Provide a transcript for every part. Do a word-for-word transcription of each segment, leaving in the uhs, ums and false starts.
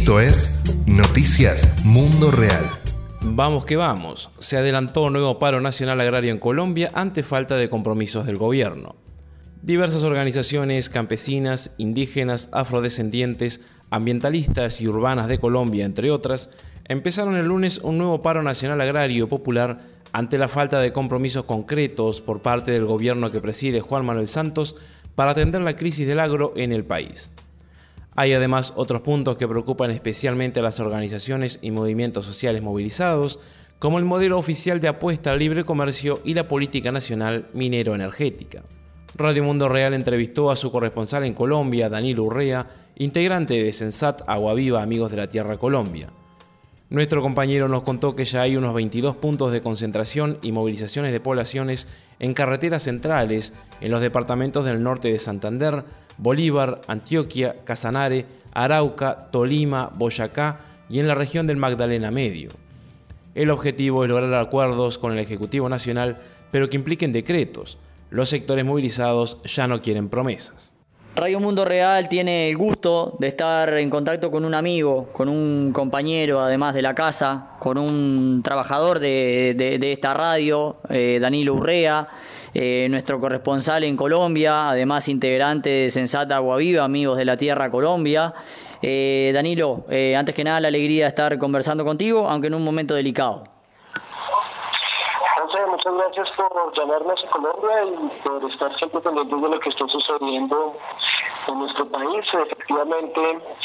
Esto es Noticias Mundo Real. Vamos que vamos. Se adelantó un nuevo paro nacional agrario en Colombia ante falta de compromisos del gobierno. Diversas organizaciones campesinas, indígenas, afrodescendientes, ambientalistas y urbanas de Colombia, entre otras, empezaron el lunes un nuevo paro nacional agrario popular ante la falta de compromisos concretos por parte del gobierno que preside Juan Manuel Santos para atender la crisis del agro en el país. Hay además otros puntos que preocupan especialmente a las organizaciones y movimientos sociales movilizados, como el modelo oficial de apuesta al libre comercio y la política nacional minero-energética. Radio Mundo Real entrevistó a su corresponsal en Colombia, Danilo Urrea, integrante de Sensat Agua Viva Amigos de la Tierra Colombia. Nuestro compañero nos contó que ya hay unos veintidós puntos de concentración y movilizaciones de poblaciones en carreteras centrales en los departamentos del norte de Santander, Bolívar, Antioquia, Casanare, Arauca, Tolima, Boyacá y en la región del Magdalena Medio. El objetivo es lograr acuerdos con el Ejecutivo Nacional, pero que impliquen decretos. Los sectores movilizados ya no quieren promesas. Radio Mundo Real tiene el gusto de estar en contacto con un amigo, con un compañero además de la casa, con un trabajador de, de, de esta radio, eh, Danilo Urrea, eh, nuestro corresponsal en Colombia, además integrante de Sensat Agua Viva, Amigos de la Tierra Colombia. Eh, Danilo, eh, antes que nada la alegría de estar conversando contigo, aunque en un momento delicado. Muchas gracias por llamarnos a Colombia y por estar siempre pendientes de lo que está sucediendo en nuestro país. Efectivamente,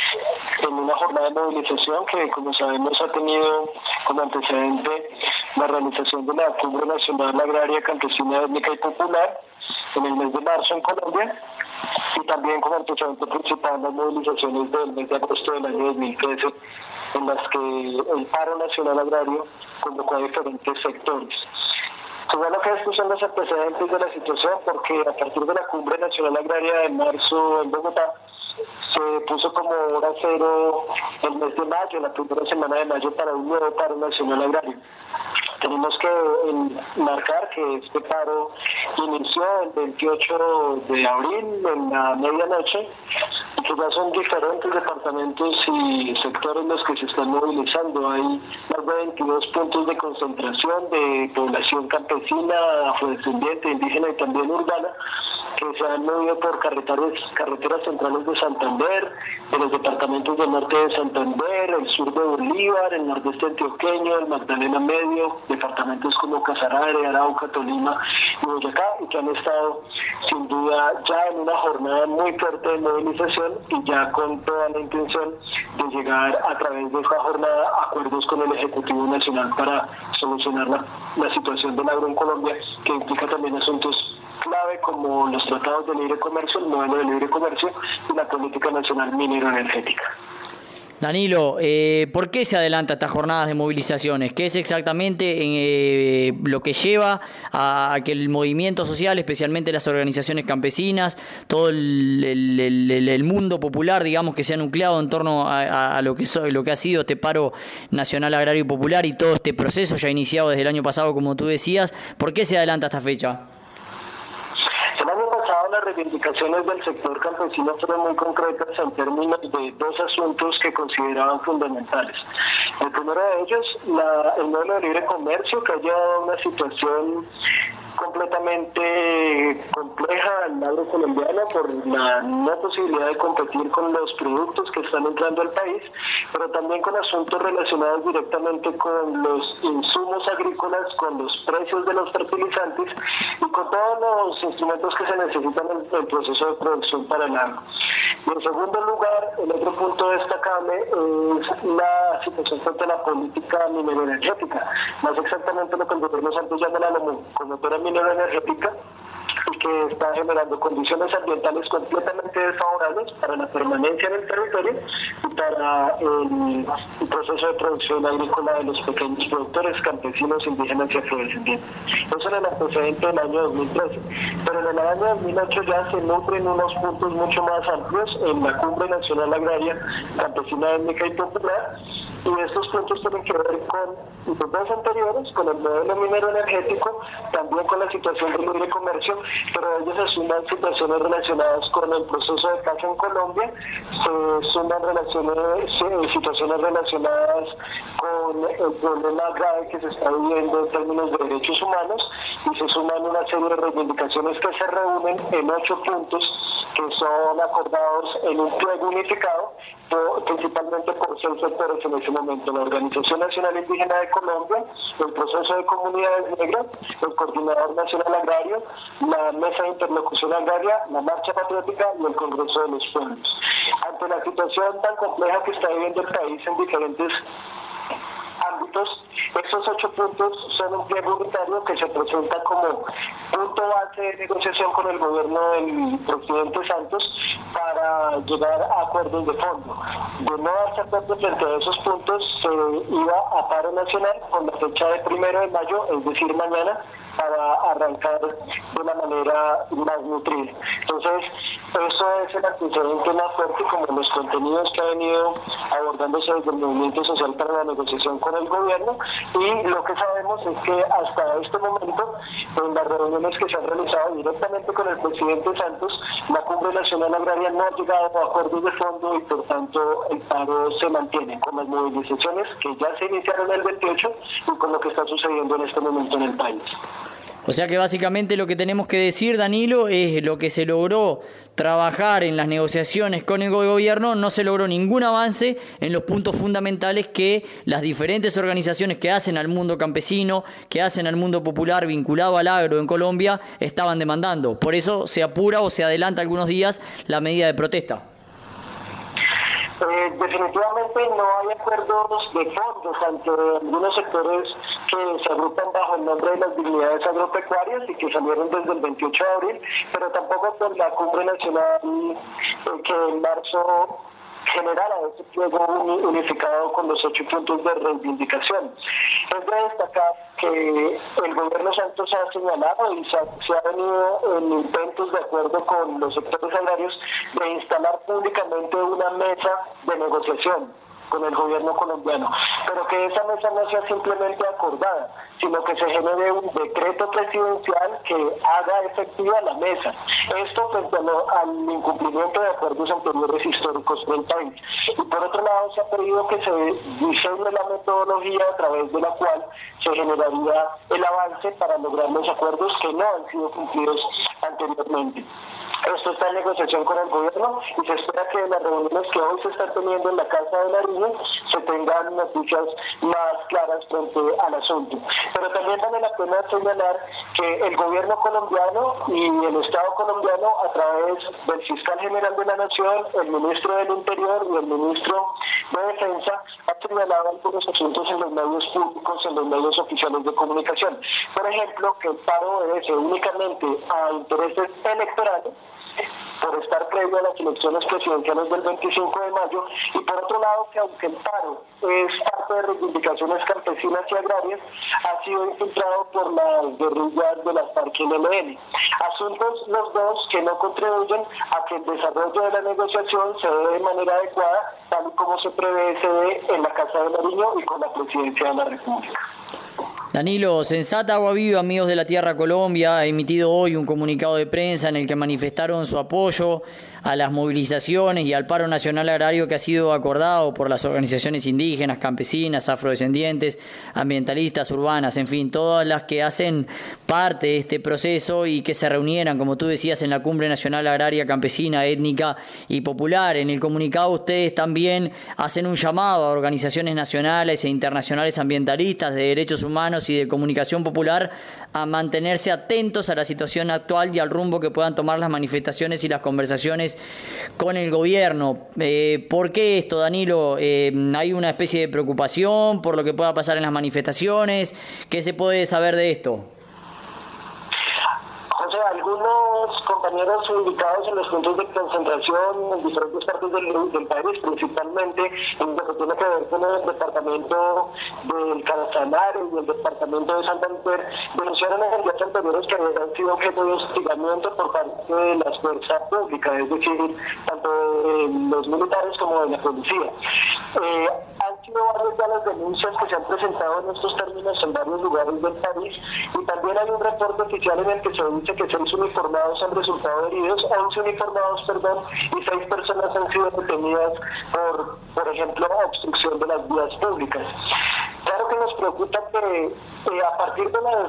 en una jornada de movilización que, como sabemos, ha tenido como antecedente la realización de la Cumbre Nacional Agraria, Campesina, Étnica y Popular en el mes de marzo en Colombia, y también como antecedente principal las movilizaciones del mes de agosto del año dos mil trece, en las que el paro nacional agrario convocó a diferentes sectores. Bueno, que estos son los antecedentes de la situación, porque a partir de la Cumbre Nacional Agraria de marzo en Bogotá, se puso como hora cero el mes de mayo, la primera semana de mayo, para un nuevo paro nacional agrario. Tenemos que marcar que este paro inició el veintiocho de abril en la medianoche, y que ya son diferentes departamentos y sectores los que se están movilizando. Hay más de veintidós puntos de concentración de población campesina, afrodescendiente, indígena y también urbana, que se han movido por carreteras, carreteras centrales de Santander, de los departamentos del norte de Santander, el sur de Bolívar, el nordeste antioqueño, el Magdalena Medio, departamentos como Casanare, Arauca, Tolima y Boyacá, y que han estado sin duda ya en una jornada muy fuerte de movilización y ya con toda la intención de llegar a través de esta jornada a acuerdos con el Ejecutivo Nacional para solucionar la, la situación del agro en Colombia, que implica también asuntos clave como los tratados de libre comercio, el modelo de libre comercio y la política nacional minero-energética. Danilo, eh, ¿por qué se adelanta estas jornadas de movilizaciones? ¿Qué es exactamente eh, lo que lleva a, a que el movimiento social, especialmente las organizaciones campesinas, todo el, el, el, el mundo popular, digamos, que se ha nucleado en torno a, a lo, que so, lo que ha sido este paro nacional agrario y popular y todo este proceso ya iniciado desde el año pasado, como tú decías? ¿Por qué se adelanta esta fecha? Las reivindicaciones del sector campesino fueron muy concretas en términos de dos asuntos que consideraban fundamentales. El primero de ellos, la, el modelo de libre comercio, que ha llevado a una situación completamente compleja al agro colombiano por la no posibilidad de competir con los productos que están entrando al país, pero también con asuntos relacionados directamente con los insumos agrícolas, con los precios de los fertilizantes y con todos los instrumentos que se necesitan en el proceso de producción para el agro. Y en segundo lugar, el otro punto destacable es la situación frente a la política minero-energética, más exactamente lo que el gobierno Santos llama la locomotora minero-energética, y que está generando condiciones ambientales completamente desfavorables para la permanencia en el territorio y para el, el proceso de producción agrícola de los pequeños productores, campesinos, indígenas y afrodescendientes. Eso era el antecedente del año dos mil trece, pero en el año dos mil ocho ya se nutren unos puntos mucho más amplios en la Cumbre Nacional Agraria, Campesina, Étnica y Popular, y estos puntos tienen que ver con los dos anteriores, con el modelo minero energético, también con la situación del libre comercio, pero ellos se suman situaciones relacionadas con el proceso de paz en Colombia, se suman relaciones, situaciones relacionadas con el problema grave que se está viviendo en términos de derechos humanos, y se suman una serie de reivindicaciones que se reúnen en ocho puntos que son acordados en un pliego unificado, por, principalmente por seis sectores en ese momento: la Organización Nacional Indígena de Colombia, el Proceso de Comunidades Negras, el Coordinador Nacional Agrario, la Mesa de Interlocución Agraria, la Marcha Patriótica y el Congreso de los Pueblos. Ante la situación tan compleja que está viviendo el país en diferentes ámbitos, estos ocho puntos son un pliego unitario que se presenta como punto base de negociación con el gobierno del presidente Santos para llegar a acuerdos de fondo. De no darse acuerdo frente a esos puntos, se iba a paro nacional con la fecha de primero de mayo, es decir, mañana, para arrancar de la manera más nutrida. Entonces, eso es el antecedente más fuerte, como los contenidos que ha venido abordándose desde el movimiento social para la negociación con el gobierno, y lo que sabemos es que hasta este momento, en las reuniones que se han realizado directamente con el presidente Santos, la Cumbre Nacional Agraria no ha llegado a acuerdos de fondo, y por tanto el paro se mantiene con las movilizaciones que ya se iniciaron el veintiocho y con lo que está sucediendo en este momento en el país. O sea que básicamente lo que tenemos que decir, Danilo, es lo que se logró trabajar en las negociaciones con el gobierno, no se logró ningún avance en los puntos fundamentales que las diferentes organizaciones que hacen al mundo campesino, que hacen al mundo popular vinculado al agro en Colombia, estaban demandando. Por eso se apura o se adelanta algunos días la medida de protesta. Eh, definitivamente no hay acuerdos de fondos ante algunos sectores que se agrupan bajo el nombre de las dignidades agropecuarias y que salieron desde el veintiocho de abril, pero tampoco por la Cumbre Nacional eh, que en marzo generara ese pliego unificado con los ocho puntos de reivindicación. Es de destacar que el gobierno Santos ha señalado y se ha, se ha venido en intentos de acuerdo con los sectores agrarios de instalar públicamente una mesa de negociación con el gobierno colombiano, pero que esa mesa no sea simplemente acordada, sino que se genere un decreto presidencial que haga efectiva la mesa. Esto frente a lo, al incumplimiento de acuerdos anteriores históricos del país. Y por otro lado, se ha pedido que se diseñe la metodología a través de la cual se generaría el avance para lograr los acuerdos que no han sido cumplidos anteriormente. Esto está en negociación con el gobierno y se espera que en las reuniones que hoy se están teniendo en la Casa de Nariño se tengan noticias más claras frente al asunto. Pero también vale la pena señalar que el gobierno colombiano y el Estado colombiano, a través del fiscal general de la Nación, el ministro del Interior y el ministro de Defensa, ha señalado algunos asuntos en los medios públicos, en los medios oficiales de comunicación. Por ejemplo, que el paro obedece únicamente a intereses electorales, por estar previo a las elecciones presidenciales del veinticinco de mayo, y por otro lado que aunque el paro es parte de reivindicaciones campesinas y agrarias, ha sido infiltrado por las guerrillas de las FARC y el E L N. Asuntos los dos que no contribuyen a que el desarrollo de la negociación se dé de manera adecuada, tal y como se prevé se dé en la Casa de Nariño y con la Presidencia de la República. Danilo, Sensata Agua Viva, Amigos de la Tierra Colombia, ha emitido hoy un comunicado de prensa en el que manifestaron su apoyo a las movilizaciones y al paro nacional agrario que ha sido acordado por las organizaciones indígenas, campesinas, afrodescendientes, ambientalistas, urbanas, en fin, todas las que hacen parte de este proceso y que se reunieran, como tú decías, en la Cumbre Nacional Agraria, Campesina, Étnica y Popular. En el comunicado ustedes también hacen un llamado a organizaciones nacionales e internacionales ambientalistas de derechos humanos y de comunicación popular a mantenerse atentos a la situación actual y al rumbo que puedan tomar las manifestaciones y las conversaciones con el gobierno. Eh, ¿Por qué esto, Danilo? Eh, ¿Hay una especie de preocupación por lo que pueda pasar en las manifestaciones? ¿Qué se puede saber de esto? José, algunos compañeros ubicados en los puntos de concentración en diferentes partes del, del país, principalmente en lo que tiene que ver con el departamento del Casanare y el departamento de Santander, denunciaron en días anteriores que habían sido objeto de hostigamiento por parte de las fuerzas públicas, es decir, tanto de los militares como de la policía. Eh, han sido varias ya las denuncias que se han presentado en estos términos en varios lugares del país, y también hay un reporte oficial en el que se dice que seis uniformados han resultado heridos, once uniformados, perdón, y seis personas han sido detenidas por, por ejemplo, obstrucción de las vías públicas. Claro que nos preocupa que eh, a partir de las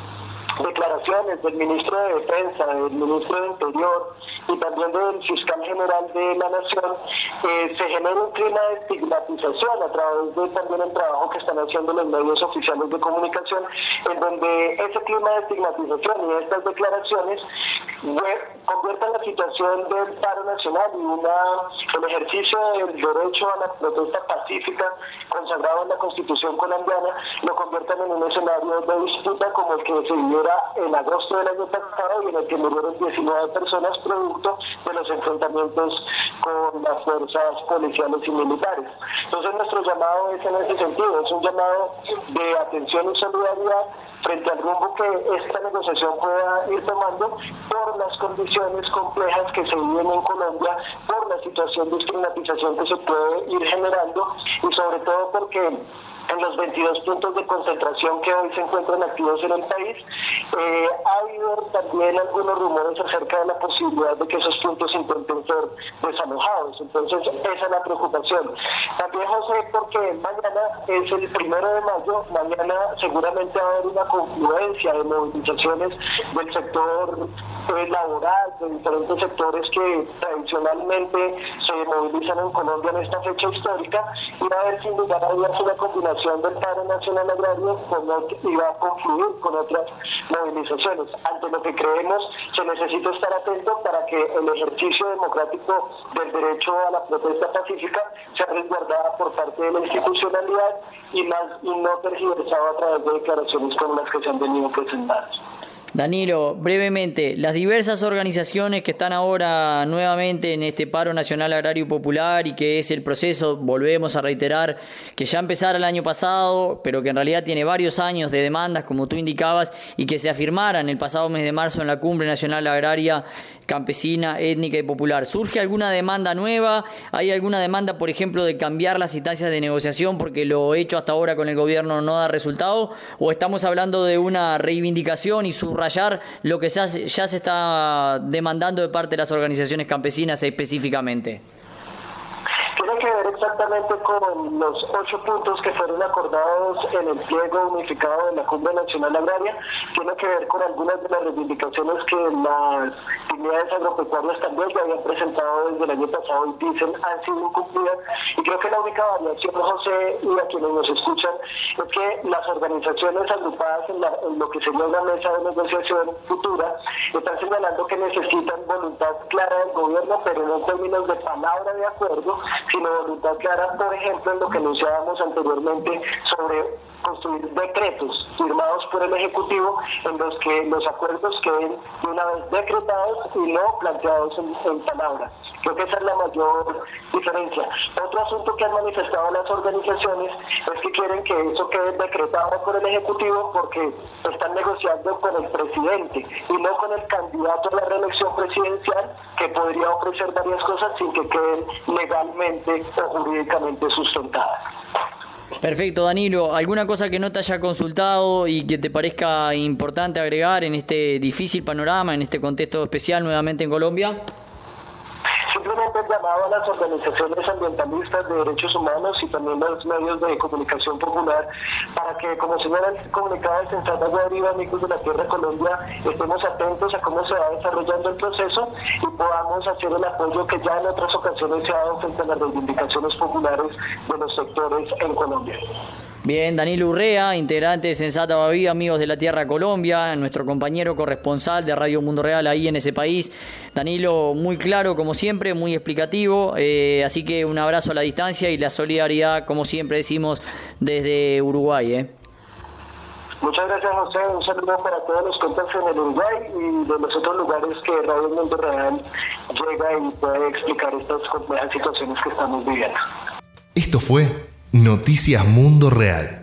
declaraciones del ministro de Defensa, del ministro de Interior y también del fiscal general de la Nación, eh, se genera un clima de estigmatización a través de también el trabajo que están haciendo los medios oficiales de comunicación, en donde ese clima de estigmatización y estas declaraciones convierten la situación del paro nacional y una, el ejercicio del derecho a la protesta pacífica consagrado en la Constitución colombiana, lo convierten en un escenario de disputa como el que se vivió en agosto del año pasado y en el que murieron diecinueve personas producto de los enfrentamientos con las fuerzas policiales y militares. Entonces nuestro llamado es en ese sentido, es un llamado de atención y solidaridad frente al rumbo que esta negociación pueda ir tomando por las condiciones complejas que se viven en Colombia, por la situación de estigmatización que se puede ir generando y sobre todo porque en los veintidós puntos de concentración que hoy se encuentran activos en el país, eh, ha habido también algunos rumores acerca de la posibilidad de que esos puntos intenten ser desalojados. Entonces, esa es la preocupación. También, José, porque mañana es el primero de mayo, mañana seguramente va a haber una confluencia de movilizaciones del sector eh, laboral, de diferentes sectores que tradicionalmente se movilizan en Colombia en esta fecha histórica, y va a haber sin lugar a dudas una combinación del paro nacional agrario con otro, y va a confluir con otras movilizaciones. Ante lo que creemos, se necesita estar atento para que el ejercicio democrático del derecho a la protesta pacífica sea resguardada por parte de la institucionalidad y, más, y no tergiversado a través de declaraciones como las que se han venido presentando. Danilo, brevemente, las diversas organizaciones que están ahora nuevamente en este paro nacional agrario popular y que es el proceso, volvemos a reiterar, que ya empezara el año pasado, pero que en realidad tiene varios años de demandas, como tú indicabas, y que se afirmaran el pasado mes de marzo en la Cumbre Nacional Agraria, Campesina, Étnica y Popular. ¿Surge alguna demanda nueva? ¿Hay alguna demanda, por ejemplo, de cambiar las instancias de negociación porque lo hecho hasta ahora con el gobierno no da resultado? ¿O estamos hablando de una reivindicación y subrayar lo que ya se, ya se está demandando de parte de las organizaciones campesinas específicamente? Tiene que ver exactamente con los ocho puntos que fueron acordados en el pliego unificado de la Cumbre Nacional Agraria. Tiene que ver con algunas de las reivindicaciones que las unidades agropecuarias también ya habían presentado desde el año pasado y dicen han sido incumplidas. Y creo que la única variación, José, y a quienes nos escuchan, es que las organizaciones agrupadas en, la, en lo que sería una mesa de negociación futura están señalando que necesitan voluntad clara del gobierno, pero no en términos de palabra de acuerdo, sino voluntad clara, por ejemplo, en lo que anunciábamos anteriormente sobre construir decretos firmados por el Ejecutivo en los que los acuerdos queden de una vez decretados y no planteados en, en palabras. Creo que esa es la mayor diferencia. Otro asunto que han manifestado las organizaciones es que quieren que eso quede decretado por el Ejecutivo porque están negociando con el presidente y no con el candidato a la reelección presidencial, que podría ofrecer varias cosas sin que queden legalmente o jurídicamente sustentadas. Perfecto, Danilo. ¿Alguna cosa que no te haya consultado y que te parezca importante agregar en este difícil panorama, en este contexto especial nuevamente en Colombia? Simplemente he llamado a las organizaciones ambientalistas de derechos humanos y también los medios de comunicación popular para que, como señala el comunicado de Sensata Guadriba, Amigos de la Tierra Colombia, estemos atentos a cómo se va desarrollando el proceso y podamos hacer el apoyo que ya en otras ocasiones se ha dado frente a las reivindicaciones populares de los sectores en Colombia. Bien, Danilo Urrea, integrante de Sensata Baví, Amigos de la Tierra Colombia, nuestro compañero corresponsal de Radio Mundo Real ahí en ese país. Danilo, muy claro como siempre, muy explicativo, eh, así que un abrazo a la distancia y la solidaridad, como siempre decimos, desde Uruguay. ¿eh? Muchas gracias, José. Un saludo para todos los cuentas en el Uruguay y de los otros lugares que Radio Mundo Real llega y puede explicar estas complejas situaciones que estamos viviendo. Esto fue Noticias Mundo Real.